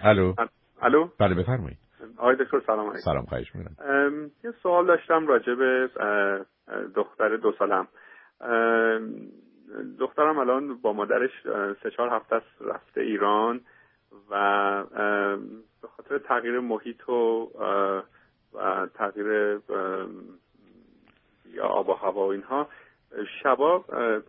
الو. الو. بله بفرمایید. آقای دکتر سلام علیکم. سلام، خواهش می‌کنم. یه سوال داشتم راجع به دختر 2 سالم. دخترم الان با مادرش 3-4 هفته است رفته ایران و به خاطر تغییر محیط و تغییر یا آب و هوا و اینها شبا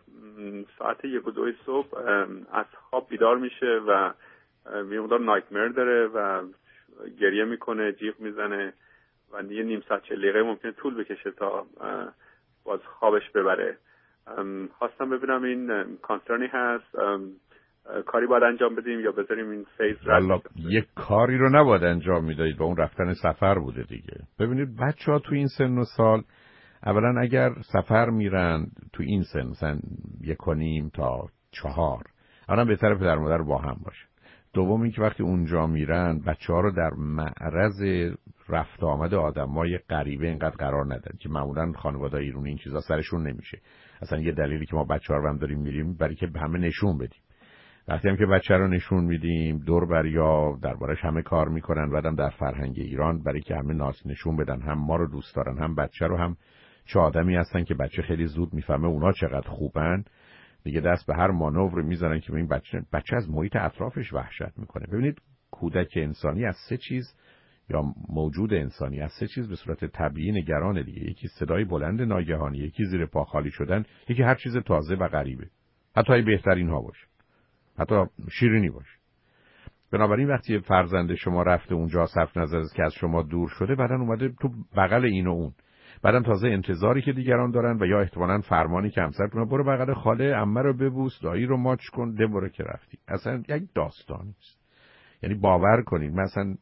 ساعت 1 و 2 صبح از خواب بیدار میشه و یه مقدار نایتمر داره و گریه میکنه، جیغ میزنه و یه نیم ساعت 40 دقیقه ممکنه طول بکشه تا باز خوابش ببره. خواستم ببینم این کانسرنی هست، کاری باید انجام بدیم یا بذاریم این فیز رد بشه؟ یک کاری رو نباید انجام میدادید و اون رفتن سفر بوده دیگه. ببینید بچه‌ها تو این سن و سال اولا اگر سفر میرن تو این سن مثلا 1.5 تا 4 اولا بهتره پدر مادر با هم باشه. دوم اینکه وقتی اونجا میرن بچه‌ها رو در معرض رفت آمد آدمای غریبه اینقدر قرار ندن که معمولا خانواده‌های ایرانی این چیزا سرشون نمیشه. اصلا یه دلیلی که ما بچه‌ها رو هم داریم میریم برای که همه نشون بدیم. وقتی هم که بچه رو نشون میدیم دور بریا دربارش همه کار میکنن، بعدم در فرهنگ ایران برای که همه ناس نشون بدن هم ما رو دوست دارن هم بچه رو، هم چه آدمی هستن که بچه خیلی زود میفهمه اونا چقدر خوبن، دیگه دست به هر مانور میزنن که این بچه از محیط اطرافش وحشت میکنه. ببینید کودک انسانی از 3 چیز یا موجود انسانی از 3 چیز به صورت طبیعی نگرانه دیگه. یکی صدای بلند ناگهانی، یکی زیر پا خالی شدن، یکی هر چیز تازه و غریبه، حتی ای بهترین ها باشه، حتی شیرینی باشه. بنابراین وقتی فرزند شما رفته اونجا صرف نظر از که از شما دور شده، بعدن اومده تو بغل این و اون، بعدم تازه انتظاری که دیگران دارن و یا احتمالاً فرمانی که همسرتون برو بغل خاله عمه رو ببوس، دایی رو ماچ کن، ده برو که رفتی. اصلا یک داستانی است. یعنی باور کنید مثلا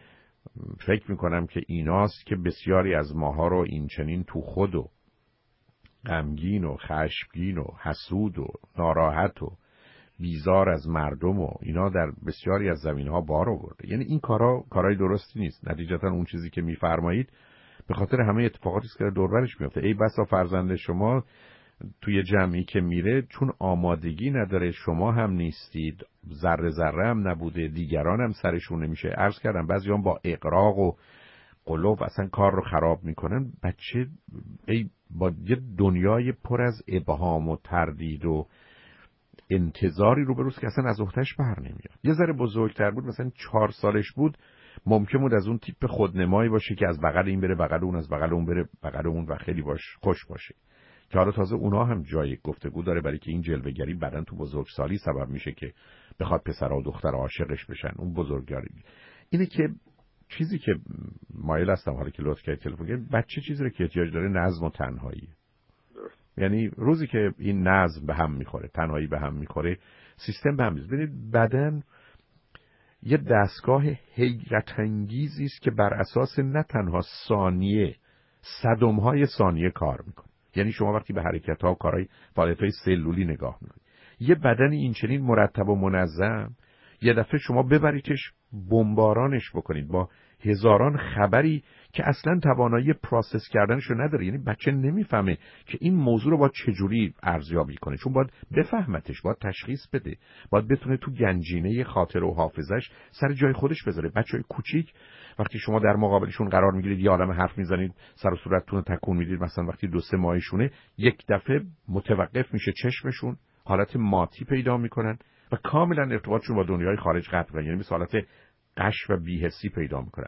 فکر میکنم که ایناست که بسیاری از ماها رو این چنین تو خود و غمگین و خشمگین و حسود و ناراحت و بیزار از مردم و اینا در بسیاری از زمینها بار آورده. یعنی این کارهای درستی نیست. نتیجتا اون چیزی که میفرمایید به خاطر همه اتفاقاتی که دور برش میفته. ای بسا فرزند شما توی جمعی که میره چون آمادگی نداره، شما هم نیستید، ذره ذره هم نبوده، دیگران هم سرشون نمیشه. عرض کردم بعضیان با اغراق و قلوب اصلا کار رو خراب میکنن. بچه با یه دنیای پر از ابهام و تردید و انتظاری روبروست که اصلا از عهده‌اش بر نمیاد. یه ذره بزرگتر بود، مثلا 4 سالش بود، ممکن بود از اون تیپ خودنمایی باشه که از بغل این بره بغل اون، از بغل اون بره بغل اون و خیلی خوش باشه. که حالا تازه اونا هم جای گفتگو داره، برای که این جلوه‌گری بعدن تو بزرگسالی سبب میشه که بخواد پسرها و دخترها عاشقش بشن. اون بزرگسالی اینه که چیزی که مایل هستم حالا که لطف کردید تلفن کردید، بچه چیزی رو که احتیاج داره نظم و تنهایی. یعنی روزی که این نظم به هم میخوره، تنهایی به هم میخوره، سیستم به هم میزه. ببینید بدن یه دستگاه حیرت انگیزی است که بر اساس نه تنها ثانیه، صدم‌های ثانیه کار میکنه. یعنی شما وقتی به حرکت‌ها و کارهای فعالیت‌های سلولی نگاه میکنید، یه بدن این چنین مرتب و منظم یه دفعه شما ببریدش بمبارانش بکنید با هزاران خبری که اصلا توانایی پروسس کردنش رو نداره. یعنی بچه نمیفهمه که این موضوع رو باید چجوری ارزیابی کنه، چون باید بفهمتش، باید تشخیص بده، باید بتونه تو گنجینه خاطر و حافظش سر جای خودش بذاره. بچهای کوچیک وقتی شما در مقابلشون قرار میگیرید، یه عالمه حرف میزنید، سر و صورتتون رو تکون میدید، مثلا وقتی 2-3 ماهشونه، یک دفعه متوقف میشه چشمشون، حالت ماتی پیدا میکنن و کاملا ارتباطشون با دنیای خارج قطع میکنن. یعنی مثل حالت قش و بی‌حسی پیدا میکنن.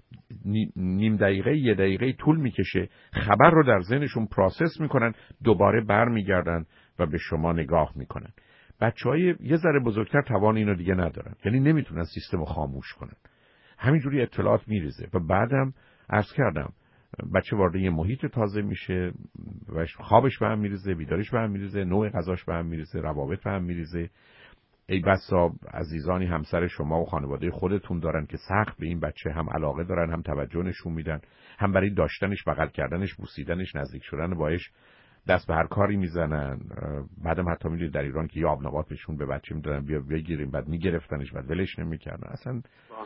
نیم دقیقه 1 دقیقه طول میکشه خبر رو در ذهنشون پروسس میکنن، دوباره برمیگردن و به شما نگاه میکنن. بچهای یه ذره بزرگتر توان اینو دیگه ندارن، یعنی نمیتونن سیستم رو خاموش کنن، همینجوری اطلاعات میریزه و بعدم عرض کردم بچه وارد یه محیط تازه میشه و خوابش به هم میریزه، بیداریش به هم میریزه، نوع غذاش به هم میریزه، روابط به هم میریزه. ای بسا عزیزانی همسر شما و خانواده خودتون دارن که سخت به این بچه هم علاقه دارن، هم توجه نشون میدن، هم برای داشتنش، بغل کردنش، بوسیدنش، نزدیک شدن باهاش دست به هر کاری میزنن. بعدم حتی میدونید در ایران که یه آب نبات بهشون به بچه میدادن بیا بگیریم، بعد میگرفتنش، بعد ولش نمیکردن اصلا.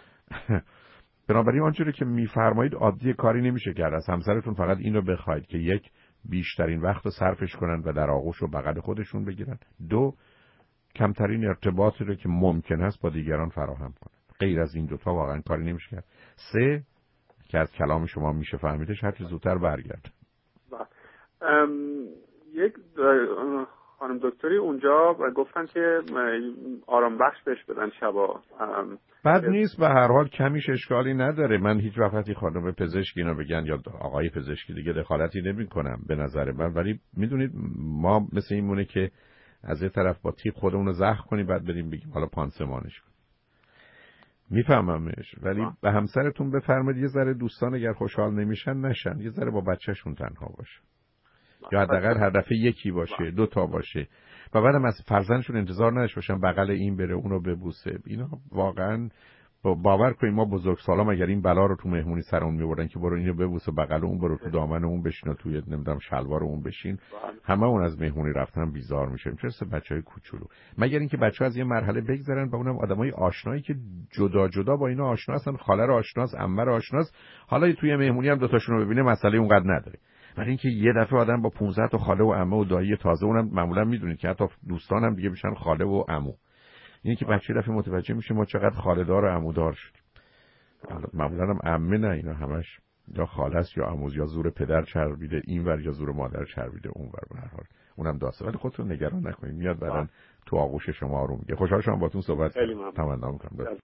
بنابراین آنچه که میفرمایید عادی کاری نمیشه کرد. از همسرتون فقط اینو بخواید که 1 بیشترین وقت رو صرفش کنن و در آغوش و بغل خودشون بگیرن، 2 کمترین ارتباطی رو که ممکن است با دیگران فراهم کنن. غیر از این دوتا واقعا کاری نمیشه کرد. 3 که از کلام شما میشه فهمیدش هر چه زودتر برگرد. یک خانم دکتری اونجا گفتن که آرام بخش بهش بدن شبا. بد نیست، به هر حال کمیش اشکالی نداره. من هیچ وقتی خانم پزشکی اینو بگن یا آقای پزشکی دیگه دخالتی نمی کنم به نظر من، ولی میدونید ما مثل این مونه که از یه طرف با تیغ خودمون رو زخم کنیم بعد بریم بگیم حالا پانسمانش کن. میفهممش، ولی به همسرتون بفرمایید یه ذره دوستان اگر خوشحال نمیشن نشن، یه ذره با بچه‌شون تنها باشه، یا حداقل هدف یکی باشه، 2 تا باشه، و بعدم از فرزندشون انتظار نداشته باشن بغل این بره اونو ببوسه. اینا واقعا باور کنید ما بزرگسالام اگر این بلا رو تو مهمونی سرمون میبردن که برو اینو ببوس و بغل اون، برو تو دامن اون بشین و توی نمیدونم شلوار اون بشین، همه اون از مهمونی رفتن بیزار میشیم. چه بچهای کوچولو، مگر اینکه بچه‌ها از یه مرحله بگذرن با اونم آدمای آشنایی که جدا جدا با اینا آشنا هستن، خاله رو آشناس، عمه رو آشناس، حالا توی مهمونی هم 2 تاشون رو ببینه مسئله اونقدر نداره. ولی اینکه یه دفعه آدم با 15 تا خاله و عمه و دایی تازه، اونم معمولا میدونید که حتی دوستان هم دیگه میشن خاله و عمو، اینه که بچه دفعه متوجه میشه ما چقدر خاله‌دار و عمودار شدیم. معمولا هم عمه نه، اینا همش یا خاله است یا عمو، یا زور پدر چربیده اینور یا زور مادر چربیده اونور. به هر حال اونم داسته، ولی خودتون نگران نکنید، میاد بعدن تو آغوش شما آروم میگه. خوشحال شدم باهاتون صحبت کردم. تمنا می‌کنم.